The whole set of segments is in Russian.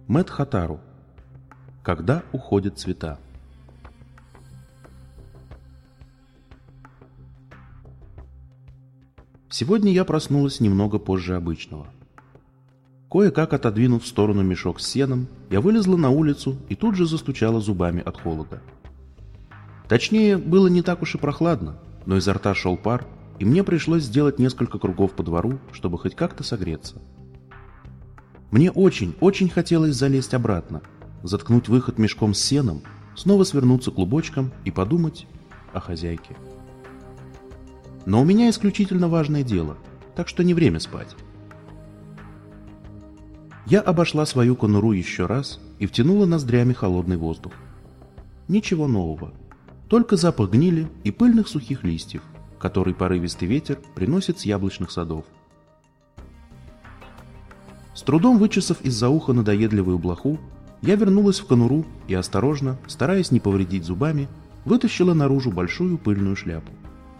Мэтт Хатару. Когда уходят цвета. Сегодня я проснулась немного позже обычного. Кое-как отодвинув в сторону мешок с сеном, я вылезла на улицу и тут же застучала зубами от холода. Точнее, было не так уж и прохладно, но изо рта шел пар, и мне пришлось сделать несколько кругов по двору, чтобы хоть как-то согреться. Мне очень хотелось залезть обратно, заткнуть выход мешком с сеном, снова свернуться клубочком и подумать о хозяйке. Но у меня исключительно важное дело, так что не время спать. Я обошла свою конуру еще раз и втянула ноздрями холодный воздух. Ничего нового, только запах гнили и пыльных сухих листьев, который порывистый ветер приносит с яблочных садов. С трудом вычесав из-за уха надоедливую блоху, я вернулась в конуру и осторожно, стараясь не повредить зубами, вытащила наружу большую пыльную шляпу.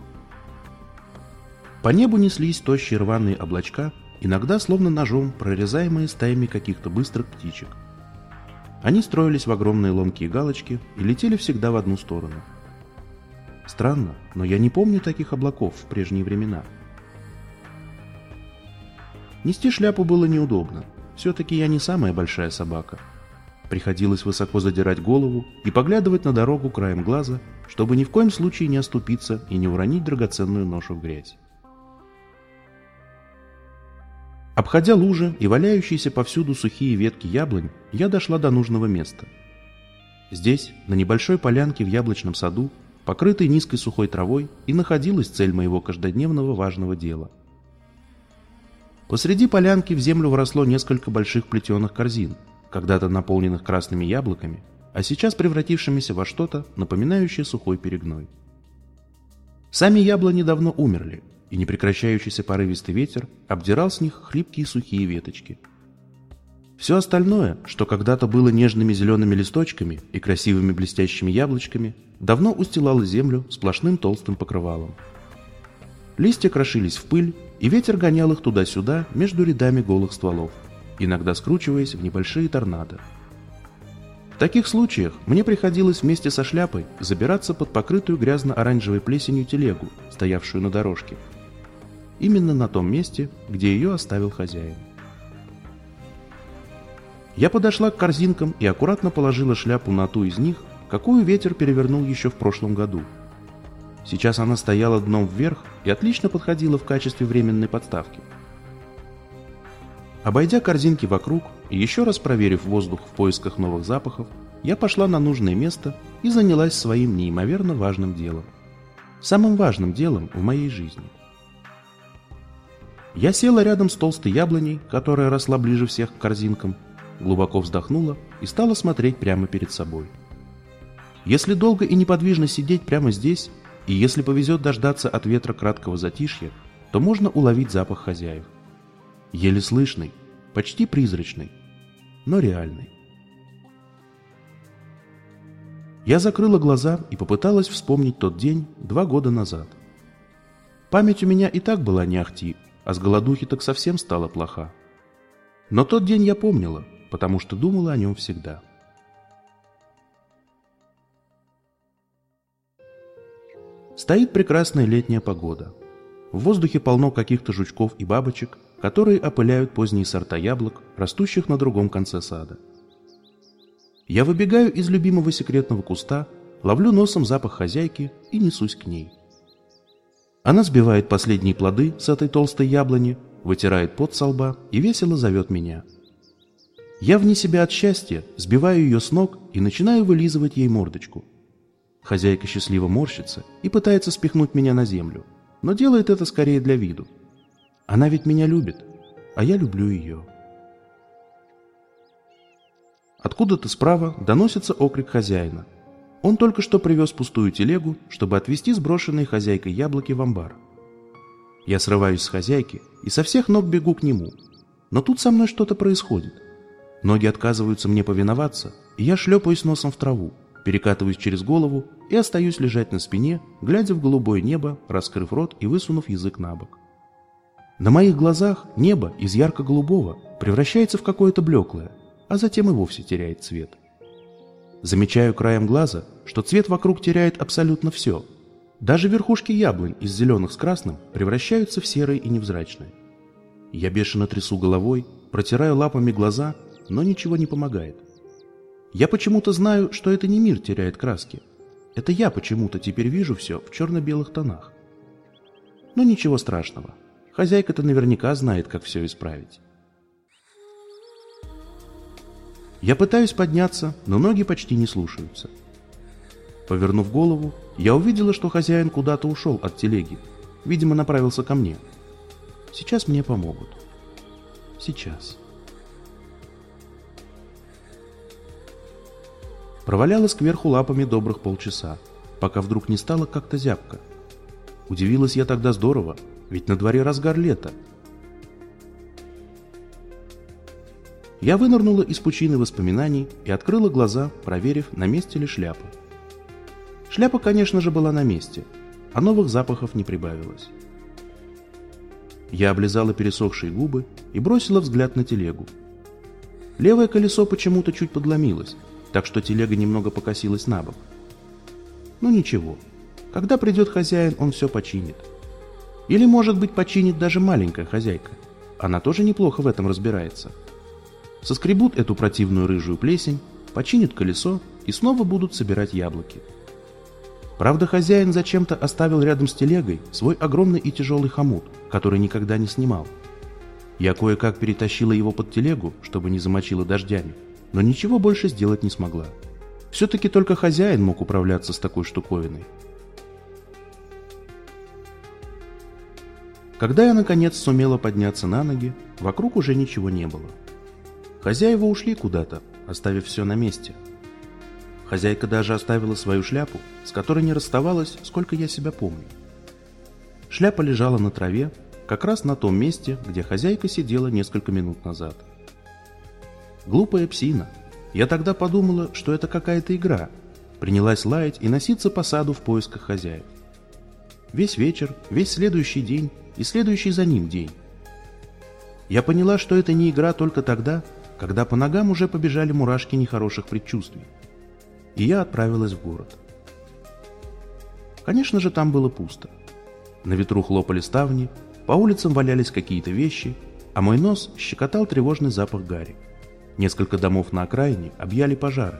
По небу неслись тощие рваные облачка, иногда словно ножом прорезаемые стаями каких-то быстрых птичек. Они строились в огромные ломкие галочки и летели всегда в одну сторону. Странно, но я не помню таких облаков в прежние времена. Нести шляпу было неудобно, все-таки я не самая большая собака. Приходилось высоко задирать голову и поглядывать на дорогу краем глаза, чтобы ни в коем случае не оступиться и не уронить драгоценную ношу в грязь. Обходя лужи и валяющиеся повсюду сухие ветки яблонь, я дошла до нужного места. Здесь, на небольшой полянке в яблочном саду, покрытой низкой сухой травой, и находилась цель моего каждодневного важного дела. Посреди полянки в землю вросло несколько больших плетеных корзин, когда-то наполненных красными яблоками, а сейчас превратившимися во что-то, напоминающее сухой перегной. Сами яблони давно умерли, и непрекращающийся порывистый ветер обдирал с них хлипкие сухие веточки. Все остальное, что когда-то было нежными зелеными листочками и красивыми блестящими яблочками, давно устилало землю сплошным толстым покрывалом. Листья крошились в пыль, и ветер гонял их туда-сюда между рядами голых стволов, иногда скручиваясь в небольшие торнадо. В таких случаях мне приходилось вместе со шляпой забираться под покрытую грязно-оранжевой плесенью телегу, стоявшую на дорожке. Именно на том месте, где ее оставил хозяин. Я подошла к корзинкам и аккуратно положила шляпу на ту из них, какую ветер перевернул еще в прошлом году. Сейчас она стояла дном вверх и отлично подходила в качестве временной подставки. Обойдя корзинки вокруг и еще раз проверив воздух в поисках новых запахов, я пошла на нужное место и занялась своим неимоверно важным делом. Самым важным делом в моей жизни. Я села рядом с толстой яблоней, которая росла ближе всех к корзинкам, глубоко вздохнула и стала смотреть прямо перед собой. Если долго и неподвижно сидеть прямо здесь, и если повезет дождаться от ветра краткого затишья, то можно уловить запах хозяев. Еле слышный, почти призрачный, но реальный. Я закрыла глаза и попыталась вспомнить тот день 2 года назад. Память у меня и так была не ахти, а с голодухи так совсем стала плоха. Но тот день я помнила, потому что думала о нем всегда. Стоит прекрасная летняя погода. В воздухе полно каких-то жучков и бабочек, которые опыляют поздние сорта яблок, растущих на другом конце сада. Я выбегаю из любимого секретного куста, ловлю носом запах хозяйки и несусь к ней. Она сбивает последние плоды с этой толстой яблони, вытирает пот со лба и весело зовет меня. Я вне себя от счастья сбиваю ее с ног и начинаю вылизывать ей мордочку. Хозяйка счастливо морщится и пытается спихнуть меня на землю, но делает это скорее для виду. Она ведь меня любит, а я люблю ее. Откуда-то справа доносится окрик хозяина. Он только что привез пустую телегу, чтобы отвезти сброшенные хозяйкой яблоки в амбар. Я срываюсь с хозяйки и со всех ног бегу к нему. Но тут со мной что-то происходит. Ноги отказываются мне повиноваться, и я шлепаюсь носом в траву, перекатываюсь через голову и остаюсь лежать на спине, глядя в голубое небо, раскрыв рот и высунув язык на бок. На моих глазах небо из ярко-голубого превращается в какое-то блеклое, а затем и вовсе теряет цвет. Замечаю краем глаза, что цвет вокруг теряет абсолютно все. Даже верхушки яблонь из зеленых с красным превращаются в серые и невзрачные. Я бешено трясу головой, протираю лапами глаза, но ничего не помогает. Я почему-то знаю, что это не мир теряет краски. Это я почему-то теперь вижу все в черно-белых тонах. Но ничего страшного. Хозяйка-то наверняка знает, как все исправить. Я пытаюсь подняться, но ноги почти не слушаются. Повернув голову, я увидела, что хозяин куда-то ушел от телеги. Видимо, направился ко мне. Сейчас мне помогут. Сейчас. Провалялась кверху лапами добрых полчаса, пока вдруг не стало как-то зябко. Удивилась я тогда здорово, ведь на дворе разгар лета. Я вынырнула из пучины воспоминаний и открыла глаза, проверив, на месте ли шляпа. Шляпа, конечно же, была на месте, а новых запахов не прибавилось. Я облизала пересохшие губы и бросила взгляд на телегу. Левое колесо почему-то чуть подломилось, так что телега немного покосилась на бок. Ну ничего, когда придет хозяин, он все починит. Или, может быть, починит даже маленькая хозяйка. Она тоже неплохо в этом разбирается. Соскребут эту противную рыжую плесень, починят колесо и снова будут собирать яблоки. Правда, хозяин зачем-то оставил рядом с телегой свой огромный и тяжелый хомут, который никогда не снимал. Я кое-как перетащила его под телегу, чтобы не замочило дождями, но ничего больше сделать не смогла. Все-таки только хозяин мог управляться с такой штуковиной. Когда я, наконец, сумела подняться на ноги, вокруг уже ничего не было. Хозяева ушли куда-то, оставив все на месте. Хозяйка даже оставила свою шляпу, с которой не расставалась, сколько я себя помню. Шляпа лежала на траве, как раз на том месте, где хозяйка сидела несколько минут назад. Глупая псина. Я тогда подумала, что это какая-то игра. Принялась лаять и носиться по саду в поисках хозяев. Весь вечер, весь следующий день и следующий за ним день. Я поняла, что это не игра только тогда, когда по ногам уже побежали мурашки нехороших предчувствий. И я отправилась в город. Конечно же, там было пусто. На ветру хлопали ставни, по улицам валялись какие-то вещи, а мой нос щекотал тревожный запах гари. Несколько домов на окраине объяли пожары.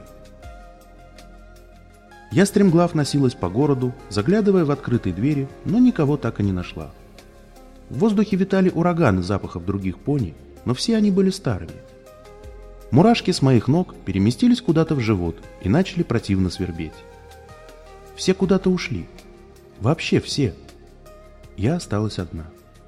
Я стремглав носилась по городу, заглядывая в открытые двери, но никого так и не нашла. В воздухе витали ураганы запахов других пони, но все они были старыми. Мурашки с моих ног переместились куда-то в живот и начали противно свербеть. Все куда-то ушли. Вообще все. Я осталась одна.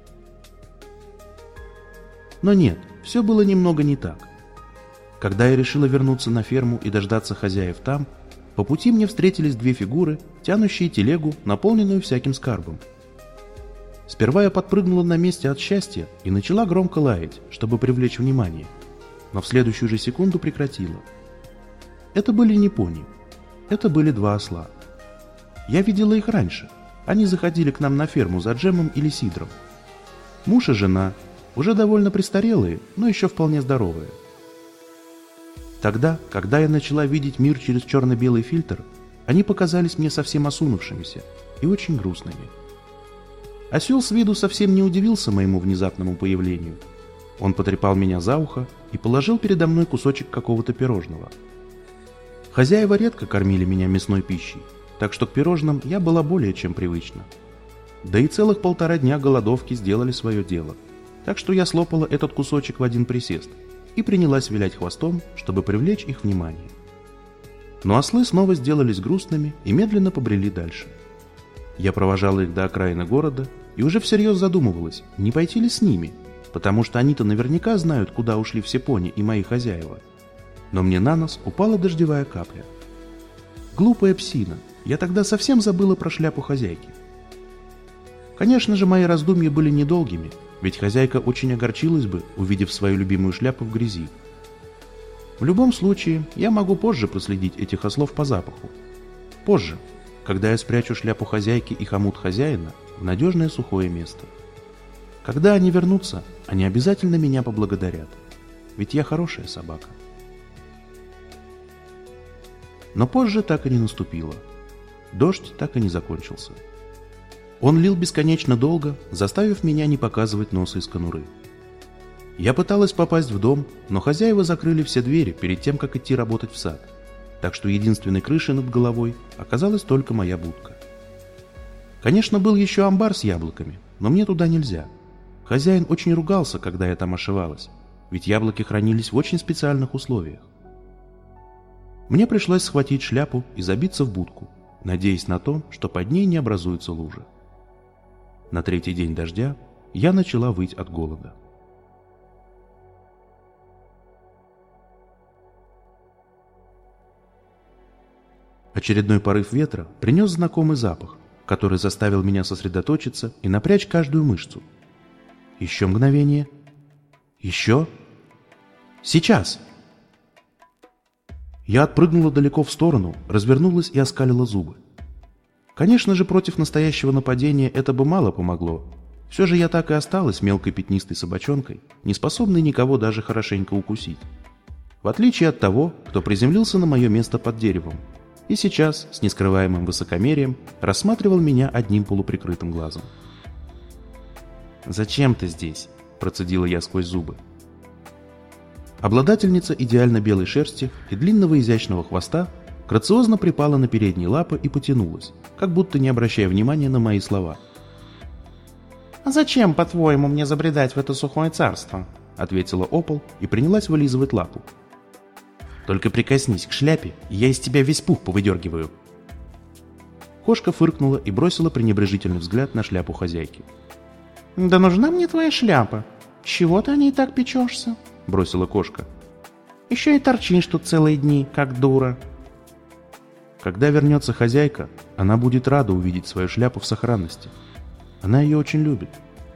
Но нет, все было немного не так. Когда я решила вернуться на ферму и дождаться хозяев там, по пути мне встретились две фигуры, тянущие телегу, наполненную всяким скарбом. Сперва я подпрыгнула на месте от счастья и начала громко лаять, чтобы привлечь внимание, но в следующую же секунду прекратила. Это были не пони. Это были два осла. Я видела их раньше. Они заходили к нам на ферму за джемом или сидром. Муж и жена, уже довольно престарелые, но еще вполне здоровые. Тогда, когда я начала видеть мир через черно-белый фильтр, они показались мне совсем осунувшимися и очень грустными. Осел с виду совсем не удивился моему внезапному появлению. Он потрепал меня за ухо и положил передо мной кусочек какого-то пирожного. Хозяева редко кормили меня мясной пищей, так что к пирожным я была более чем привычна. Да и целых 1,5 дня голодовки сделали свое дело, так что я слопала этот кусочек в один присест и принялась вилять хвостом, чтобы привлечь их внимание. Но ослы снова сделались грустными и медленно побрели дальше. Я провожала их до окраины города и уже всерьез задумывалась, не пойти ли с ними, потому что они-то наверняка знают, куда ушли все пони и мои хозяева. Но мне на нос упала дождевая капля. Глупая псина, я тогда совсем забыла про шляпу хозяйки. Конечно же, мои раздумья были недолгими, ведь хозяйка очень огорчилась бы, увидев свою любимую шляпу в грязи. В любом случае, я могу позже проследить этих ослов по запаху. Позже, когда я спрячу шляпу хозяйки и хомут хозяина в надежное сухое место. Когда они вернутся, они обязательно меня поблагодарят, ведь я хорошая собака. Но позже так и не наступило. Дождь так и не закончился. Он лил бесконечно долго, заставив меня не показывать носа из конуры. Я пыталась попасть в дом, но хозяева закрыли все двери перед тем, как идти работать в сад, так что единственной крышей над головой оказалась только моя будка. Конечно, был еще амбар с яблоками, но мне туда нельзя. Хозяин очень ругался, когда я там ошивалась, ведь яблоки хранились в очень специальных условиях. Мне пришлось схватить шляпу и забиться в будку, надеясь на то, что под ней не образуется лужа. На третий день дождя я начала выть от голода. Очередной порыв ветра принес знакомый запах, который заставил меня сосредоточиться и напрячь каждую мышцу. Еще мгновение. Еще. Сейчас! Я отпрыгнула далеко в сторону, развернулась и оскалила зубы. Конечно же, против настоящего нападения это бы мало помогло. Все же я так и осталась мелкой пятнистой собачонкой, не способной никого даже хорошенько укусить. В отличие от того, кто приземлился на мое место под деревом, и сейчас, с нескрываемым высокомерием, рассматривал меня одним полуприкрытым глазом. «Зачем ты здесь?» – процедила я сквозь зубы. Обладательница идеально белой шерсти и длинного изящного хвоста грациозно припала на передние лапы и потянулась, как будто не обращая внимания на мои слова. «А зачем, по-твоему, мне забредать в это сухое царство?» – ответила Опол и принялась вылизывать лапу. «Только прикоснись к шляпе, и я из тебя весь пух повыдергиваю». Кошка фыркнула и бросила пренебрежительный взгляд на шляпу хозяйки. «Да нужна мне твоя шляпа. Чего ты о ней так печешься?» – бросила кошка. «Еще и торчишь тут целые дни, как дура». Когда вернется хозяйка, она будет рада увидеть свою шляпу в сохранности. Она ее очень любит.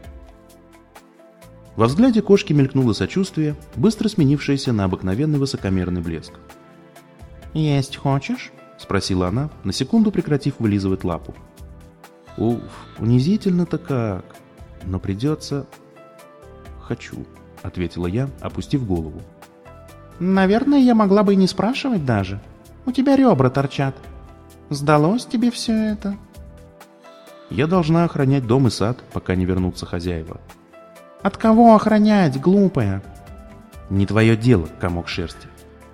Во взгляде кошки мелькнуло сочувствие, быстро сменившееся на обыкновенный высокомерный блеск. «Есть хочешь?» – спросила она, на секунду прекратив вылизывать лапу. «Уф, унизительно-то как. Но придется...» «Хочу», — ответила я, опустив голову. «Наверное, я могла бы и не спрашивать даже. У тебя ребра торчат. Сдалось тебе все это?» «Я должна охранять дом и сад, пока не вернутся хозяева». «От кого охранять, глупая?» «Не твое дело, комок шерсти».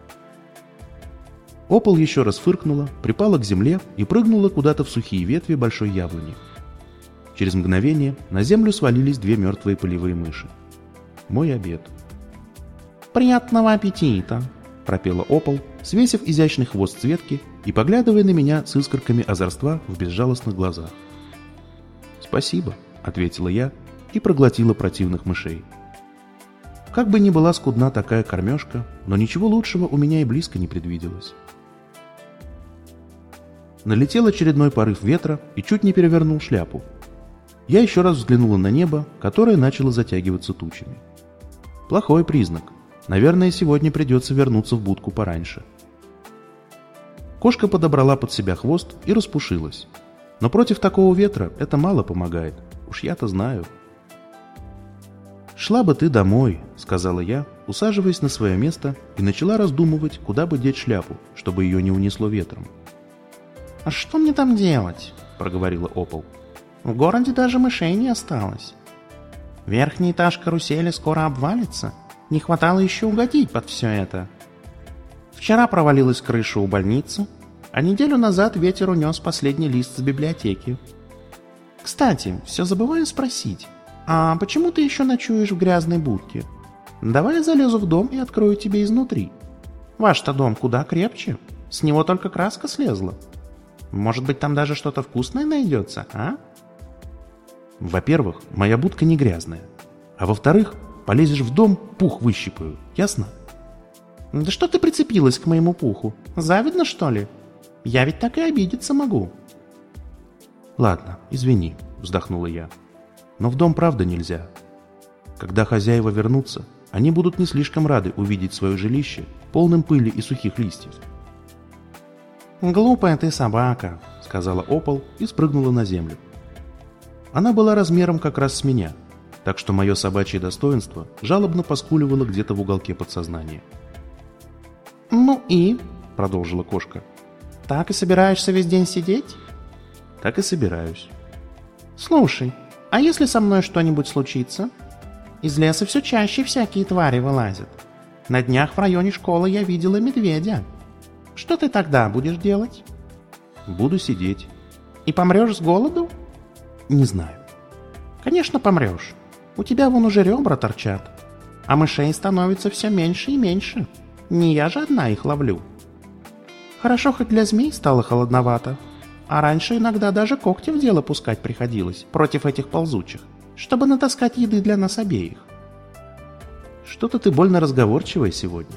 Опол еще раз фыркнула, припала к земле и прыгнула куда-то в сухие ветви большой яблони. Через мгновение на землю свалились две мертвые полевые мыши. Мой обед. «Приятного аппетита!» — пропела Опол, свесив изящный хвост с ветки и поглядывая на меня с искорками озорства в безжалостных глазах. «Спасибо», — ответила я и проглотила противных мышей. Как бы ни была скудна такая кормежка, но ничего лучшего у меня и близко не предвиделось. Налетел очередной порыв ветра и чуть не перевернул шляпу. Я еще раз взглянула на небо, которое начало затягиваться тучами. Плохой признак. Наверное, сегодня придется вернуться в будку пораньше. Кошка подобрала под себя хвост и распушилась. Но против такого ветра это мало помогает. Уж я-то знаю. «Шла бы ты домой», — сказала я, усаживаясь на свое место, и начала раздумывать, куда бы деть шляпу, чтобы ее не унесло ветром. «А что мне там делать?» — проговорила Опол. «В городе даже мышей не осталось. Верхний этаж карусели скоро обвалится. Не хватало еще угодить под все это. Вчера провалилась крыша у больницы, а неделю назад ветер унес последний лист с библиотеки. Кстати, все забываю спросить, а почему ты еще ночуешь в грязной будке? Давай я залезу в дом и открою тебе изнутри. Ваш-то дом куда крепче, с него только краска слезла. Может быть, там даже что-то вкусное найдется, а?» «Во-первых, моя будка не грязная. А во-вторых, полезешь в дом, пух выщипаю, ясно?» «Да что ты прицепилась к моему пуху? Завидно, что ли? Я ведь так и обидеться могу». «Ладно, извини», — вздохнула я. «Но в дом правда нельзя. Когда хозяева вернутся, они будут не слишком рады увидеть свое жилище полным пыли и сухих листьев». «Глупая ты собака», — сказала Опол и спрыгнула на землю. Она была размером как раз с меня, так что мое собачье достоинство жалобно поскуливало где-то в уголке подсознания. «Ну и?» — продолжила кошка. Так и собираешься весь день сидеть? Так и собираюсь. Слушай, а если со мной что-нибудь случится? Из леса все чаще всякие твари вылазят. На днях в районе школы я видела медведя. Что ты тогда будешь делать? Буду сидеть. И помрешь с голоду? Не знаю. Конечно, помрешь. У тебя вон уже ребра торчат. А мышей становится все меньше и меньше. Не я же одна их ловлю. Хорошо, хоть для змей стало холодновато. А раньше иногда даже когти в дело пускать приходилось против этих ползучих, чтобы натаскать еды для нас обеих. Что-то ты больно разговорчивая сегодня.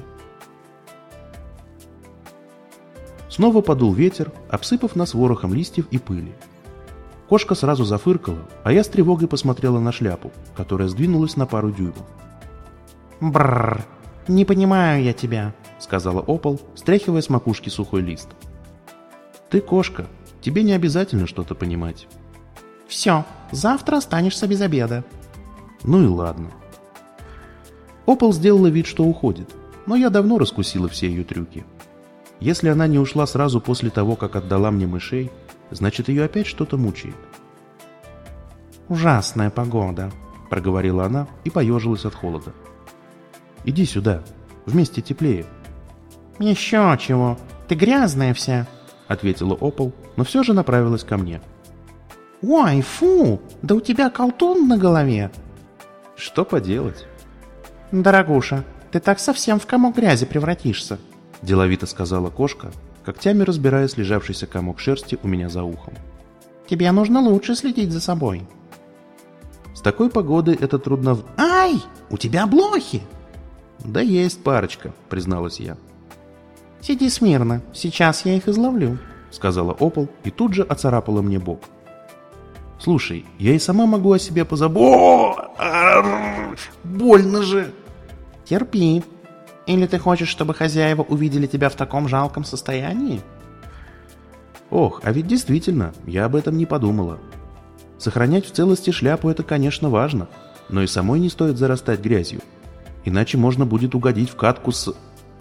Снова подул ветер, обсыпав нас ворохом листьев и пыли. Кошка сразу зафыркала, а я с тревогой посмотрела на шляпу, которая сдвинулась на пару дюймов. «Бррр, не понимаю я тебя», — сказала Опол, стряхивая с макушки сухой лист. «Ты кошка, тебе не обязательно что-то понимать». «Все, завтра останешься без обеда». «Ну и ладно». Опол сделала вид, что уходит, но я давно раскусила все ее трюки. Если она не ушла сразу после того, как отдала мне мышей, значит, ее опять что-то мучает. «Ужасная погода», — проговорила она и поежилась от холода. «Иди сюда, вместе теплее». «Еще чего, ты грязная вся», — ответила Опол, но все же направилась ко мне. «Ой, фу, да у тебя колтун на голове». «Что поделать?» «Дорогуша, ты так совсем в комок грязи превратишься», — деловито сказала кошка, когтями разбирая слежавшийся комок шерсти у меня за ухом. «Тебе нужно лучше следить за собой». «С такой погодой это трудно...» «Ай, у тебя блохи!» «Да есть парочка», — призналась я. «Сиди смирно, сейчас я их изловлю», — сказала Опол и тут же оцарапала мне бок. «Слушай, я и сама могу о себе позаботиться...» «Больно же!» «Терпи. Или ты хочешь, чтобы хозяева увидели тебя в таком жалком состоянии?» «Ох, а ведь действительно, я об этом не подумала. Сохранять в целости шляпу — это, конечно, важно, но и самой не стоит зарастать грязью. Иначе можно будет угодить в катку с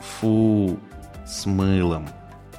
мылом».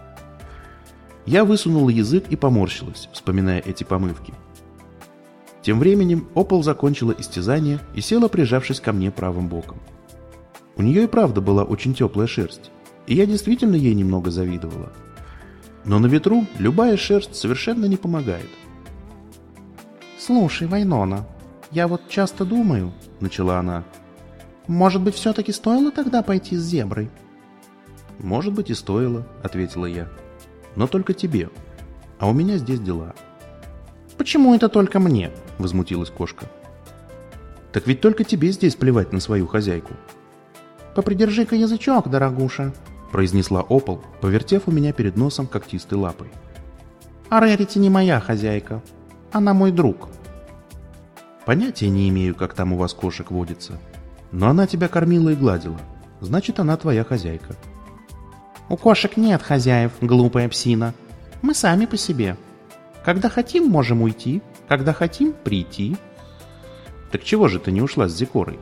Я высунула язык и поморщилась, вспоминая эти помывки. Тем временем Опол закончила истязание и села, прижавшись ко мне правым боком. У нее и правда была очень теплая шерсть, и я действительно ей немного завидовала. Но на ветру любая шерсть совершенно не помогает. «Слушай, Вайнона, я вот часто думаю», — начала она, «может быть, все-таки стоило тогда пойти с зеброй?» «Может быть, и стоило», — ответила я. «Но только тебе. А у меня здесь дела». «Почему это только мне?» — возмутилась кошка. «Так ведь только тебе здесь плевать на свою хозяйку». «Попридержи-ка язычок, дорогуша», — произнесла Опол, повертев у меня перед носом когтистой лапой. «А Рерити не моя хозяйка. Она мой друг». «Понятия не имею, как там у вас кошек водится. Но она тебя кормила и гладила. Значит, она твоя хозяйка». «У кошек нет хозяев, глупая псина. Мы сами по себе. Когда хотим, можем уйти. Когда хотим, прийти». «Так чего же ты не ушла с Зикорой?»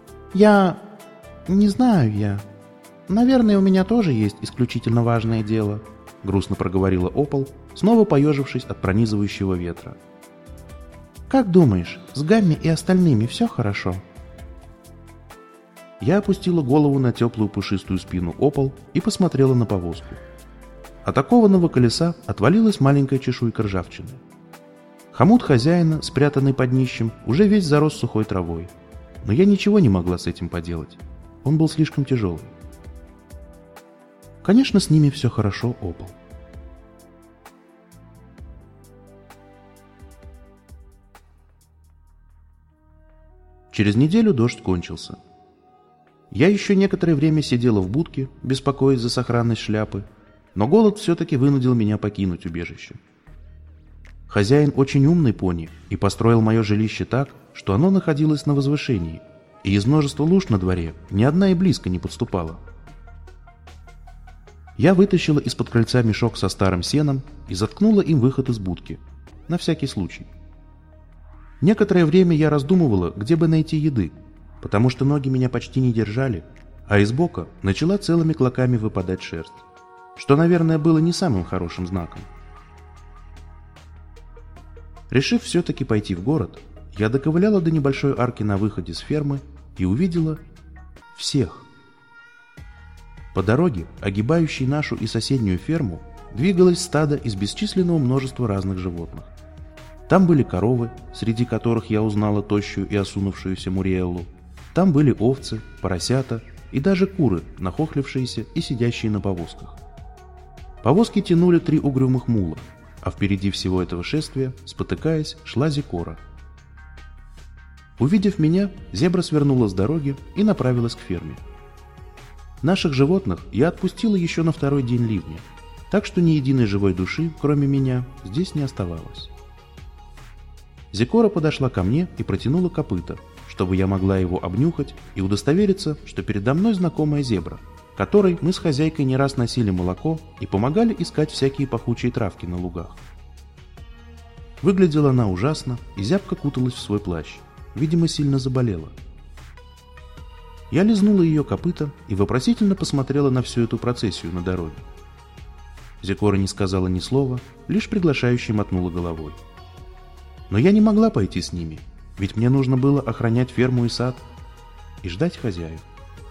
Не знаю я. Наверное, у меня тоже есть исключительно важное дело», — грустно проговорила Опол, снова поежившись от пронизывающего ветра. «Как думаешь, с Гамми и остальными все хорошо?» Я опустила голову на теплую пушистую спину Опол и посмотрела на повозку. От окованного колеса отвалилась маленькая чешуйка ржавчины. Хомут хозяина, спрятанный под днищем, уже весь зарос сухой травой. Но я ничего не могла с этим поделать. Он был слишком тяжелый. Конечно, с ними все хорошо, Опол. Через неделю дождь кончился. Я еще некоторое время сидела в будке, беспокоясь за сохранность шляпы, но голод все-таки вынудил меня покинуть убежище. Хозяин очень умный пони и построил мое жилище так, что оно находилось на возвышении, и из множества луж на дворе ни одна и близко не подступала. Я вытащила из-под крыльца мешок со старым сеном и заткнула им выход из будки, на всякий случай. Некоторое время я раздумывала, где бы найти еды, потому что ноги меня почти не держали, а из бока начала целыми клоками выпадать шерсть. что, наверное, было не самым хорошим знаком. Решив все-таки пойти в город, я доковыляла до небольшой арки на выходе с фермы и увидела всех. По дороге, огибающей нашу и соседнюю ферму, двигалось стадо из бесчисленного множества разных животных. Там были коровы, среди которых я узнала тощую и осунувшуюся Муриэллу. Там были овцы, поросята и даже куры, нахохлившиеся и сидящие на повозках. Повозки тянули 3 угрюмых мула, а впереди всего этого шествия, спотыкаясь, шла Зикора. Увидев меня, зебра свернула с дороги и направилась к ферме. Наших животных я отпустила еще на 2-й день ливня, так что ни единой живой души, кроме меня, здесь не оставалось. Зикора подошла ко мне и протянула копыто, чтобы я могла его обнюхать и удостовериться, что передо мной знакомая зебра, которой мы с хозяйкой не раз носили молоко и помогали искать всякие пахучие травки на лугах. Выглядела она ужасно и зябко куталась в свой плащ, видимо, сильно заболела. Я лизнула ее копыто и вопросительно посмотрела на всю эту процессию на дороге. Зикора не сказала ни слова, лишь приглашающе мотнула головой. Но я не могла пойти с ними, ведь мне нужно было охранять ферму и сад и ждать хозяев.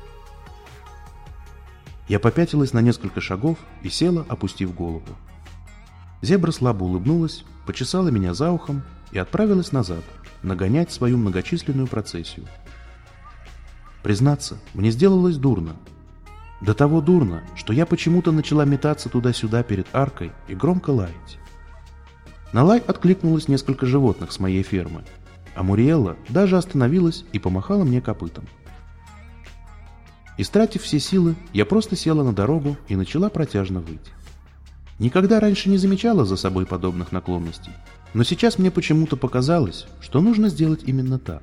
Я попятилась на несколько шагов и села, опустив голову. Зебра слабо улыбнулась, почесала меня за ухом и отправилась назад, нагонять свою многочисленную процессию. Признаться, мне сделалось дурно. До того дурно, что я почему-то начала метаться туда-сюда перед аркой и громко лаять. На лай откликнулось несколько животных с моей фермы, а Муриэлла даже остановилась и помахала мне копытом. Истратив все силы, я просто села на дорогу и начала протяжно выть. Никогда раньше не замечала за собой подобных наклонностей, но сейчас мне почему-то показалось, что нужно сделать именно так.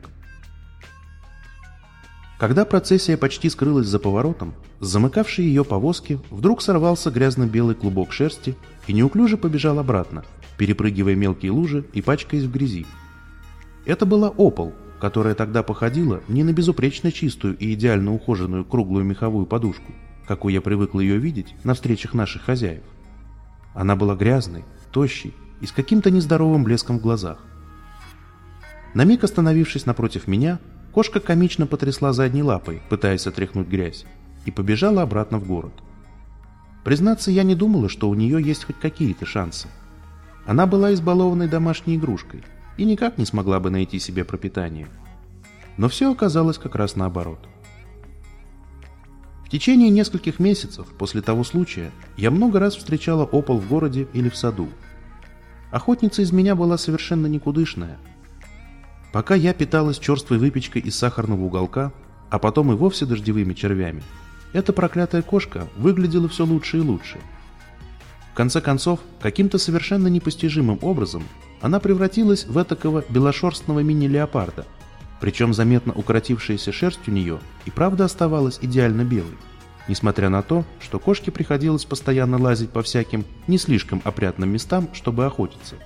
Когда процессия почти скрылась за поворотом, с замыкавшей ее повозки вдруг сорвался грязно-белый клубок шерсти и неуклюже побежал обратно, перепрыгивая мелкие лужи и пачкаясь в грязи. Это была Опол, которая тогда походила не на безупречно чистую и идеально ухоженную круглую меховую подушку, какой я привыкла ее видеть на встречах наших хозяев. Она была грязной, тощей и с каким-то нездоровым блеском в глазах. На миг остановившись напротив меня, кошка комично потрясла задней лапой, пытаясь отряхнуть грязь, и побежала обратно в город. Признаться, я не думала, что у нее есть хоть какие-то шансы. Она была избалованной домашней игрушкой и никак не смогла бы найти себе пропитание. Но все оказалось как раз наоборот. В течение нескольких месяцев после того случая я много раз встречала Опол в городе или в саду. Охотница из меня была совершенно никудышная. Пока я питалась черствой выпечкой из сахарного уголка, а потом и вовсе дождевыми червями, эта проклятая кошка выглядела все лучше и лучше. В конце концов, каким-то совершенно непостижимым образом она превратилась в этакого белошерстного мини-леопарда, причем заметно укоротившаяся шерсть у нее и правда оставалась идеально белой, несмотря на то, что кошке приходилось постоянно лазить по всяким не слишком опрятным местам, чтобы охотиться.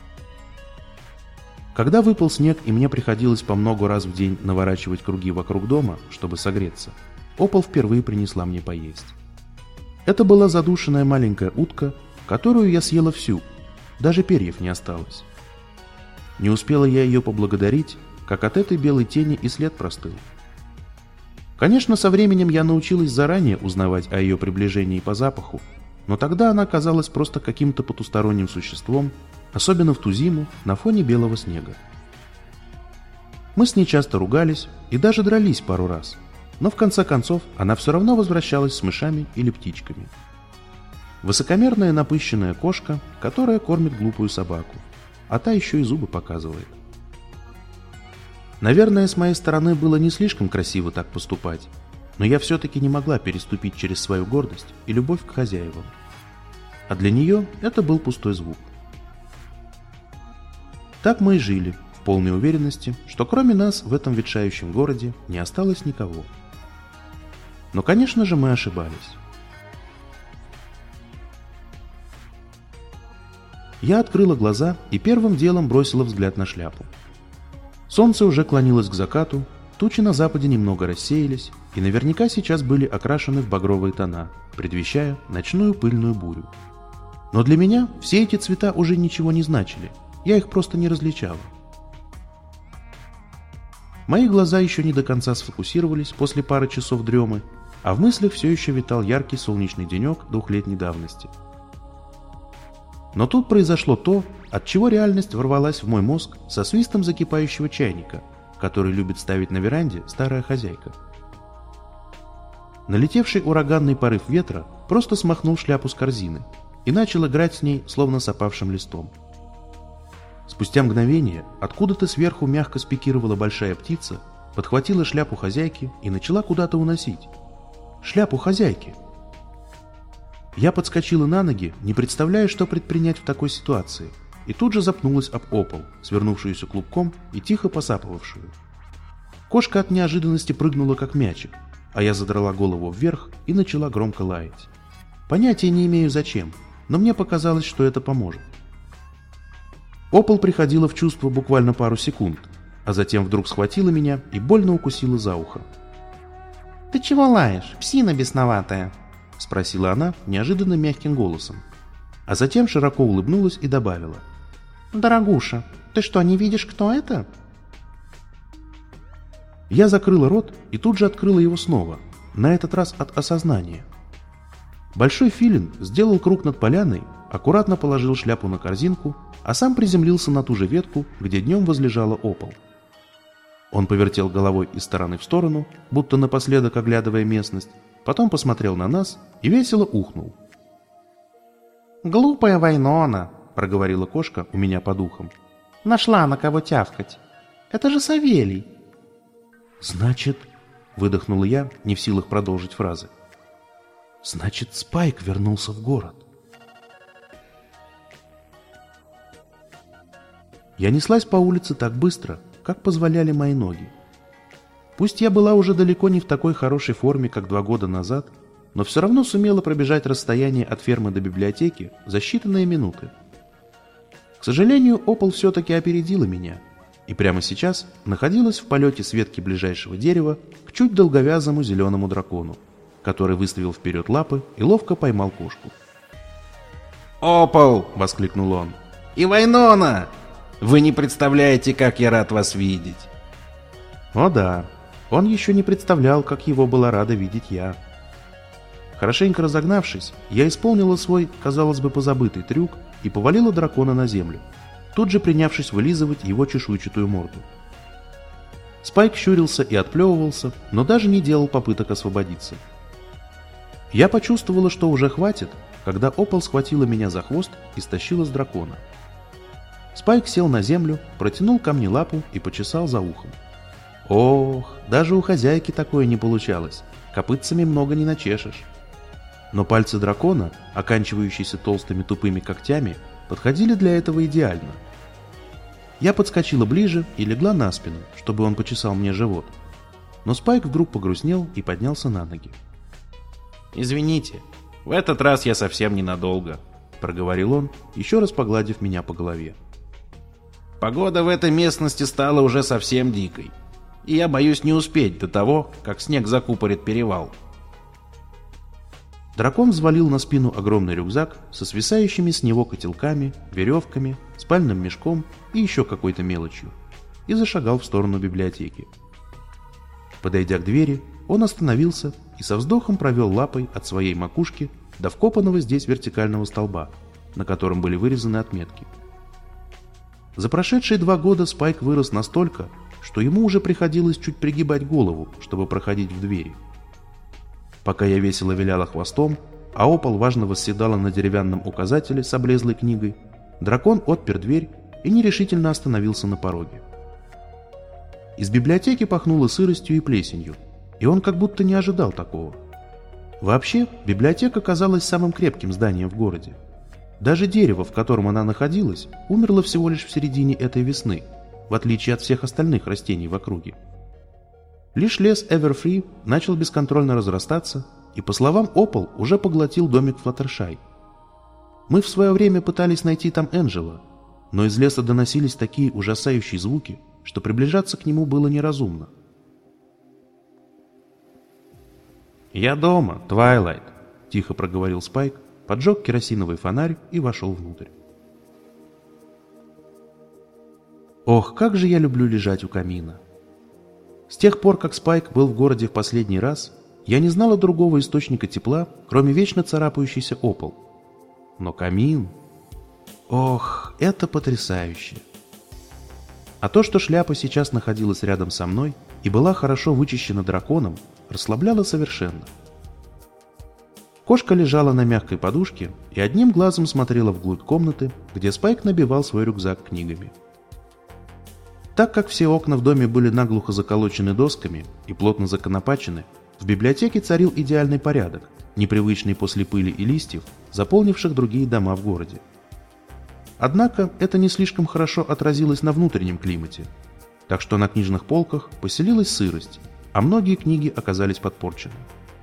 Когда выпал снег и мне приходилось по много раз в день наворачивать круги вокруг дома, чтобы согреться, Опол впервые принесла мне поесть. Это была задушенная маленькая утка, которую я съела всю, даже перьев не осталось. Не успела я ее поблагодарить, как от этой белой тени и след простыл. Конечно, со временем я научилась заранее узнавать о ее приближении по запаху, но тогда она казалась просто каким-то потусторонним существом, особенно в ту зиму на фоне белого снега. Мы с ней часто ругались и даже дрались пару раз, но в конце концов она все равно возвращалась с мышами или птичками. Высокомерная напыщенная кошка, которая кормит глупую собаку, а та еще и зубы показывает. Наверное, с моей стороны было не слишком красиво так поступать, но я все-таки не могла переступить через свою гордость и любовь к хозяевам. А для нее это был пустой звук. Так мы и жили, в полной уверенности, что кроме нас в этом ветшающем городе не осталось никого. Но, конечно же, мы ошибались. Я открыла глаза и первым делом бросила взгляд на шляпу. Солнце уже клонилось к закату, тучи на западе немного рассеялись и наверняка сейчас были окрашены в багровые тона, предвещая ночную пыльную бурю. Но для меня все эти цвета уже ничего не значили, я их просто не различала. Мои глаза еще не до конца сфокусировались после пары часов дремы, а в мыслях все еще витал яркий солнечный денек двухлетней давности. Но тут произошло то, от чего реальность ворвалась в мой мозг со свистом закипающего чайника, который любит ставить на веранде старая хозяйка. Налетевший ураганный порыв ветра просто смахнул шляпу с корзины и начал играть с ней, словно с опавшим листом. Спустя мгновение откуда-то сверху мягко спикировала большая птица, подхватила шляпу хозяйки и начала куда-то уносить. Шляпу хозяйки! Я подскочила на ноги, не представляя, что предпринять в такой ситуации, и тут же запнулась об пол, свернувшуюся клубком и тихо посапывавшую. Кошка от неожиданности прыгнула как мячик, а я задрала голову вверх и начала громко лаять. Понятия не имею зачем, но мне показалось, что это поможет. Опол приходила в чувство буквально пару секунд, а затем вдруг схватила меня и больно укусила за ухо. «Ты чего лаешь, псина бесноватая?» — спросила она неожиданно мягким голосом, а затем широко улыбнулась и добавила. «Дорогуша, ты что, не видишь, кто это?» Я закрыла рот и тут же открыла его снова, на этот раз от осознания. Большой филин сделал круг над поляной, аккуратно положил шляпу на корзинку, а сам приземлился на ту же ветку, где днем возлежала Опол. Он повертел головой из стороны в сторону, будто напоследок оглядывая местность, потом посмотрел на нас и весело ухнул. «Глупая Вайнона», — проговорила кошка у меня под ухом. «Нашла на кого тявкать. Это же Савелий». «Значит...» — выдохнула я, не в силах продолжить фразы. «Значит, Спайк вернулся в город». Я неслась по улице так быстро, как позволяли мои ноги. Пусть я была уже далеко не в такой хорошей форме, как 2 года назад, но все равно сумела пробежать расстояние от фермы до библиотеки за считанные минуты. К сожалению, Опол все-таки опередила меня, и прямо сейчас находилась в полете с ветки ближайшего дерева к чуть долговязому зеленому дракону, который выставил вперед лапы и ловко поймал кошку. «Опол!» — воскликнул он. «И Вайнона! Вы не представляете, как я рад вас видеть!» О да, он еще не представлял, как его была рада видеть я. Хорошенько разогнавшись, я исполнила свой, казалось бы, позабытый трюк и повалила дракона на землю, тут же принявшись вылизывать его чешуйчатую морду. Спайк щурился и отплевывался, но даже не делал попыток освободиться. Я почувствовала, что уже хватит, когда Опол схватила меня за хвост и стащила с дракона. Спайк сел на землю, протянул ко мне лапу и почесал за ухом. Ох, даже у хозяйки такое не получалось, копытцами много не начешешь. Но пальцы дракона, оканчивающиеся толстыми тупыми когтями, подходили для этого идеально. Я подскочила ближе и легла на спину, чтобы он почесал мне живот. Но Спайк вдруг погрустнел и поднялся на ноги. «Извините, в этот раз я совсем ненадолго», — проговорил он, еще раз погладив меня по голове. «Погода в этой местности стала уже совсем дикой, и я боюсь не успеть до того, как снег закупорит перевал». Дракон взвалил на спину огромный рюкзак со свисающими с него котелками, веревками, спальным мешком и еще какой-то мелочью и зашагал в сторону библиотеки. Подойдя к двери, он остановился и со вздохом провел лапой от своей макушки до вкопанного здесь вертикального столба, на котором были вырезаны отметки. За прошедшие 2 года Спайк вырос настолько, что ему уже приходилось чуть пригибать голову, чтобы проходить в двери. Пока я весело виляла хвостом, а Опол важно восседала на деревянном указателе с облезлой книгой, дракон отпер дверь и нерешительно остановился на пороге. Из библиотеки пахнуло сыростью и плесенью, и он как будто не ожидал такого. Вообще, библиотека казалась самым крепким зданием в городе. Даже дерево, в котором она находилась, умерло всего лишь в середине этой весны, в отличие от всех остальных растений в округе. Лишь лес Эверфри начал бесконтрольно разрастаться, и, по словам Опол, уже поглотил домик Флаттершай. Мы в свое время пытались найти там Энджела, но из леса доносились такие ужасающие звуки, что приближаться к нему было неразумно. «Я дома, Твайлайт», — тихо проговорил Спайк, поджег керосиновый фонарь и вошел внутрь. Ох, как же я люблю лежать у камина. С тех пор, как Спайк был в городе в последний раз, я не знала другого источника тепла, кроме вечно царапающийся опол. Но камин... Ох, это потрясающе. А то, что шляпа сейчас находилась рядом со мной и была хорошо вычищена драконом, расслабляло совершенно. Кошка лежала на мягкой подушке и одним глазом смотрела вглубь комнаты, где Спайк набивал свой рюкзак книгами. Так как все окна в доме были наглухо заколочены досками и плотно законопачены, в библиотеке царил идеальный порядок, непривычный после пыли и листьев, заполнивших другие дома в городе. Однако это не слишком хорошо отразилось на внутреннем климате, так что на книжных полках поселилась сырость, а многие книги оказались подпорчены.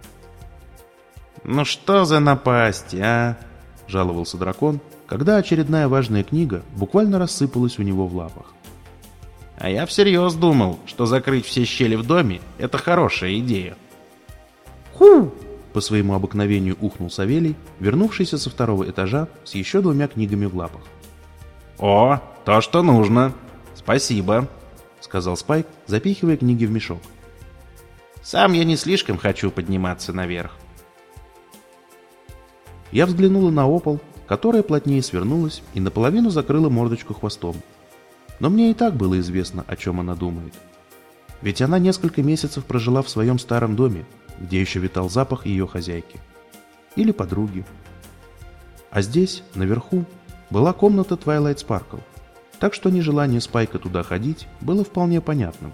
«Ну что за напасть, а?» — жаловался дракон, когда очередная важная книга буквально рассыпалась у него в лапах. «А я всерьез думал, что закрыть все щели в доме — это хорошая идея». «Ху!» — по своему обыкновению ухнул Савелий, вернувшийся со второго этажа с еще 2 книгами в лапах. «О, то, что нужно. Спасибо», — сказал Спайк, запихивая книги в мешок. «Сам я не слишком хочу подниматься наверх». Я взглянула на опол, которая плотнее свернулась и наполовину закрыла мордочку хвостом. Но мне и так было известно, о чем она думает. Ведь она несколько месяцев прожила в своем старом доме, где еще витал запах ее хозяйки. Или подруги. А здесь, наверху, была комната Twilight Sparkle, так что нежелание Спайка туда ходить было вполне понятным.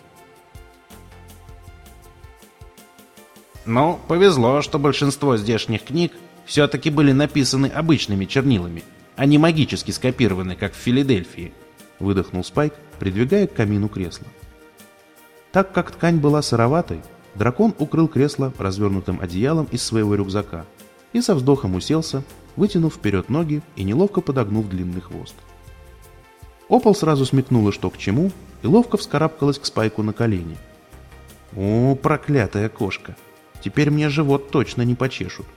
Ну, повезло, что большинство здешних книг все-таки были написаны обычными чернилами, а не магически скопированы, как в Филадельфии, — выдохнул Спайк, придвигая к камину кресло. Так как ткань была сыроватой, дракон укрыл кресло развернутым одеялом из своего рюкзака и со вздохом уселся, вытянув вперед ноги и неловко подогнув длинный хвост. Опол сразу смекнула, что к чему, и ловко вскарабкалась к Спайку на колени. «О, проклятая кошка! Теперь мне живот точно не почешут!»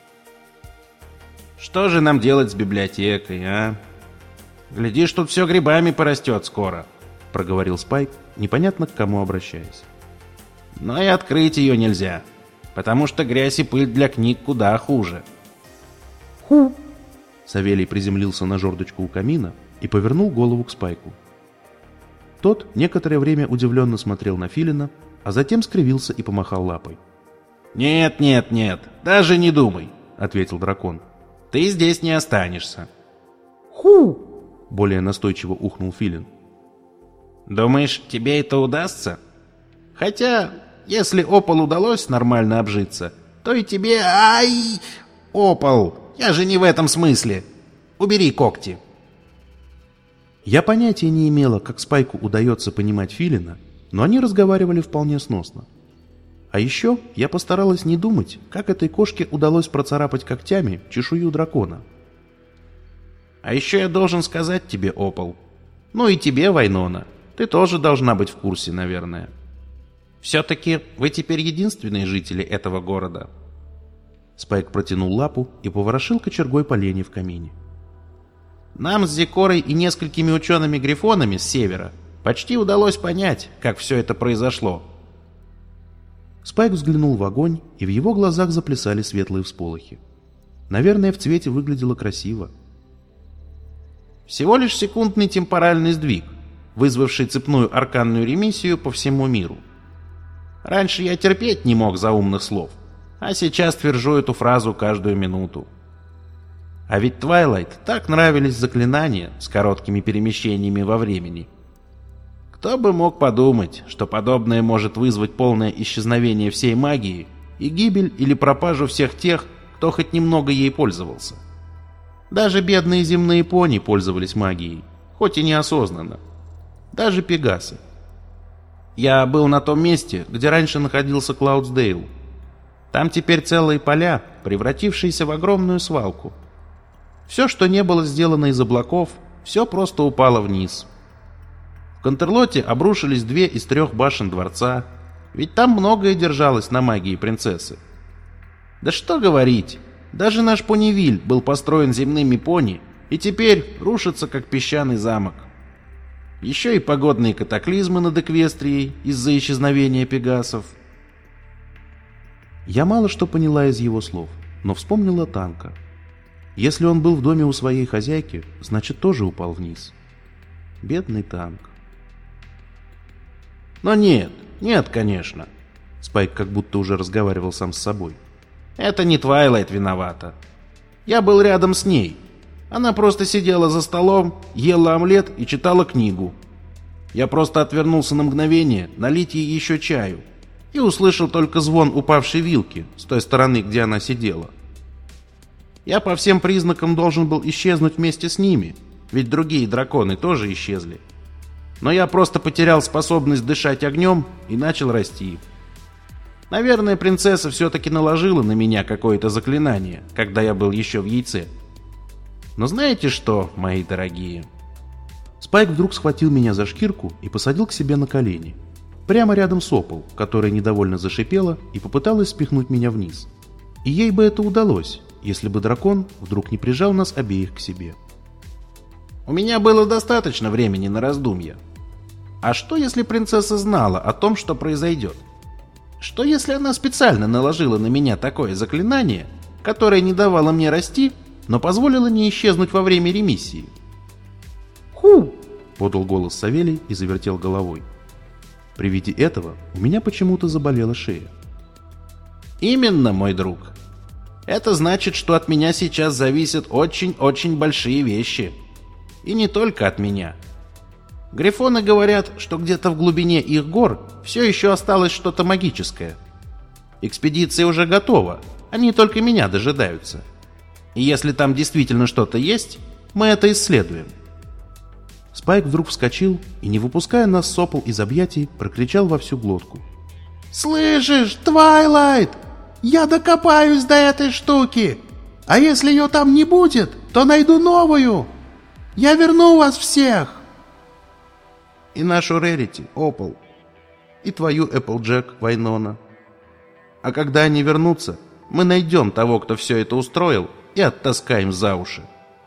«Что же нам делать с библиотекой, а? Глядишь, тут все грибами порастет скоро», — проговорил Спайк, непонятно к кому обращаясь. «Но и открыть ее нельзя, потому что грязь и пыль для книг куда хуже». «Ху!» Савелий приземлился на жердочку у камина и повернул голову к Спайку. Тот некоторое время удивленно смотрел на филина, а затем скривился и помахал лапой. «Нет, нет, нет, даже не думай», — ответил дракон. «Ты здесь не останешься». «Ху!» — более настойчиво ухнул филин. «Думаешь, тебе это удастся? Хотя, если Опол удалось нормально обжиться, то и тебе... Ай! Опол! Я же не в этом смысле. Убери когти». Я понятия не имела, как Спайку удается понимать филина, но они разговаривали вполне сносно. А еще я постаралась не думать, как этой кошке удалось процарапать когтями чешую дракона. «А еще я должен сказать тебе, Опол. Ну и тебе, Вайнона. Ты тоже должна быть в курсе, наверное. Все-таки вы теперь единственные жители этого города». Спайк протянул лапу и поворошил кочергой поленья в камине. «Нам с Зикорой и несколькими учеными-грифонами с севера почти удалось понять, как все это произошло». Спайк взглянул в огонь, и в его глазах заплясали светлые всполохи. Наверное, в цвете выглядело красиво. Всего лишь секундный темпоральный сдвиг, вызвавший цепную арканную ремиссию по всему миру. Раньше я терпеть не мог заумных слов, а сейчас твержу эту фразу каждую минуту. А ведь Твайлайт так нравились заклинания с короткими перемещениями во времени. Кто бы мог подумать, что подобное может вызвать полное исчезновение всей магии и гибель или пропажу всех тех, кто хоть немного ей пользовался. Даже бедные земные пони пользовались магией, хоть и неосознанно. Даже пегасы. Я был на том месте, где раньше находился Клаудсдейл. Там теперь целые поля, превратившиеся в огромную свалку. Все, что не было сделано из облаков, все просто упало вниз. В Контерлоте обрушились 2 из 3 башен дворца, ведь там многое держалось на магии принцессы. Да что говорить, даже наш Понивиль был построен земными пони и теперь рушится, как песчаный замок. Еще и погодные катаклизмы над Эквестрией из-за исчезновения пегасов. Я мало что поняла из его слов, но вспомнила Танка. Если он был в доме у своей хозяйки, значит тоже упал вниз. Бедный Танк. Но нет, конечно. Спайк как будто уже разговаривал сам с собой. Это не Твайлайт виновата. Я был рядом с ней. Она просто сидела за столом, ела омлет и читала книгу. Я просто отвернулся на мгновение налить ей еще чаю и услышал только звон упавшей вилки с той стороны, где она сидела. Я по всем признакам должен был исчезнуть вместе с ними, ведь другие драконы тоже исчезли. Но я просто потерял способность дышать огнем и начал расти. Наверное, принцесса все-таки наложила на меня какое-то заклинание, когда я был еще в яйце. Но знаете что, мои дорогие? Спайк вдруг схватил меня за шкирку и посадил к себе на колени. Прямо рядом с Опол, которая недовольно зашипела и попыталась спихнуть меня вниз. И ей бы это удалось, если бы дракон вдруг не прижал нас обеих к себе. У меня было достаточно времени на раздумья. А что, если принцесса знала о том, что произойдет? Что, если она специально наложила на меня такое заклинание, которое не давало мне расти, но позволило не исчезнуть во время ремиссии? «Ху!» — подал голос Савелий и завертел головой. При виде этого у меня почему-то заболела шея. Именно, мой друг. Это значит, что от меня сейчас зависят очень-очень большие вещи. И не только от меня. Грифоны говорят, что где-то в глубине их гор все еще осталось что-то магическое. Экспедиция уже готова, они только меня дожидаются. И если там действительно что-то есть, мы это исследуем. Спайк вдруг вскочил и, не выпуская нас с Опол из объятий, прокричал во всю глотку. «Слышишь, Твайлайт? Я докопаюсь до этой штуки! А если ее там не будет, то найду новую! Я верну вас всех!» И нашу Рерити, Опол. И твою Эпплджек, Вайнона. А когда они вернутся, мы найдем того, кто все это устроил, и оттаскаем за уши.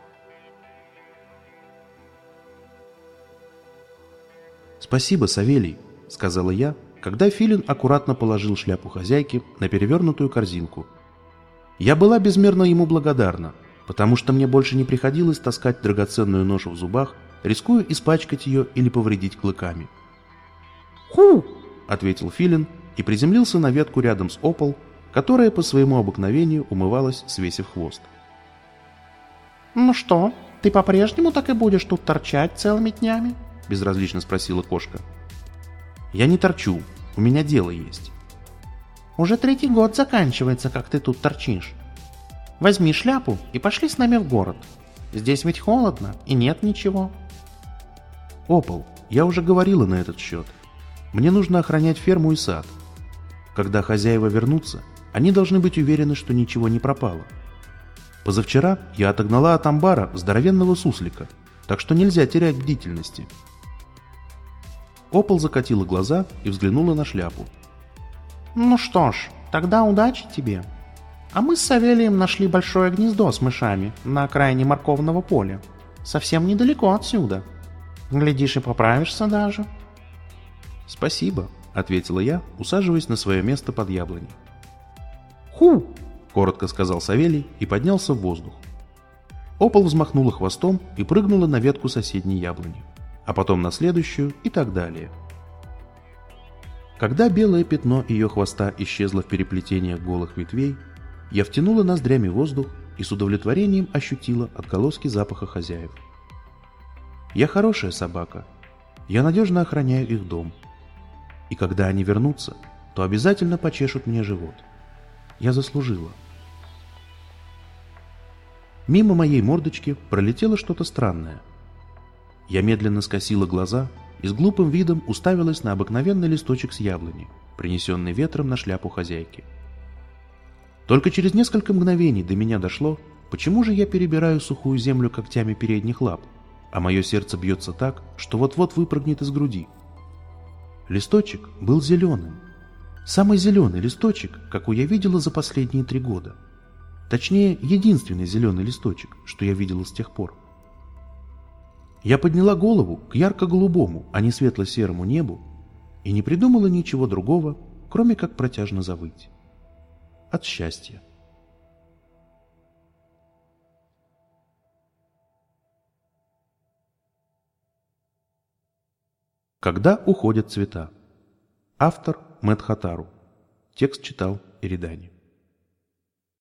«Спасибо, Савелий», — сказала я, когда Филин аккуратно положил шляпу хозяйки на перевернутую корзинку. Я была безмерно ему благодарна, потому что мне больше не приходилось таскать драгоценную ношу в зубах, рискуя испачкать ее или повредить клыками. «Ху!» — ответил Филин и приземлился на ветку рядом с Опол, которая по своему обыкновению умывалась, свесив хвост. «Ну что, ты по-прежнему так и будешь тут торчать целыми днями?» — безразлично спросила кошка. «Я не торчу, у меня дело есть». «Уже 3-й год заканчивается, как ты тут торчишь. Возьми шляпу и пошли с нами в город. Здесь ведь холодно и нет ничего». «Опол, я уже говорила на этот счет. Мне нужно охранять ферму и сад. Когда хозяева вернутся, они должны быть уверены, что ничего не пропало. Позавчера я отогнала от амбара здоровенного суслика, так что нельзя терять бдительности». Опол закатила глаза и взглянула на шляпу. «Ну что ж, тогда удачи тебе. А мы с Савелием нашли большое гнездо с мышами на окраине морковного поля. Совсем недалеко отсюда. Глядишь, и поправишься даже». «Спасибо», — ответила я, усаживаясь на свое место под яблоней. «Ху!» — коротко сказал Савелий и поднялся в воздух. Опол взмахнула хвостом и прыгнула на ветку соседней яблони, а потом на следующую и так далее. Когда белое пятно ее хвоста исчезло в переплетениях голых ветвей, я втянула ноздрями воздух и с удовлетворением ощутила отголоски запаха хозяев. Я хорошая собака. Я надежно охраняю их дом. И когда они вернутся, то обязательно почешут мне живот. Я заслужила. Мимо моей мордочки пролетело что-то странное. Я медленно скосила глаза и с глупым видом уставилась на обыкновенный листочек с яблони, принесенный ветром на шляпу хозяйки. Только через несколько мгновений до меня дошло, почему же я перебираю сухую землю когтями передних лап, а мое сердце бьется так, что вот-вот выпрыгнет из груди. Листочек был зеленым, Самый зеленый листочек, какой я видела за последние 3 года. Точнее, единственный зеленый листочек, что я видела с тех пор. Я подняла голову к ярко-голубому, а не светло-серому небу и не придумала ничего другого, кроме как протяжно завыть. От счастья. Когда уходят цвета. Автор Мэтт Хатару. Текст читал Эридани.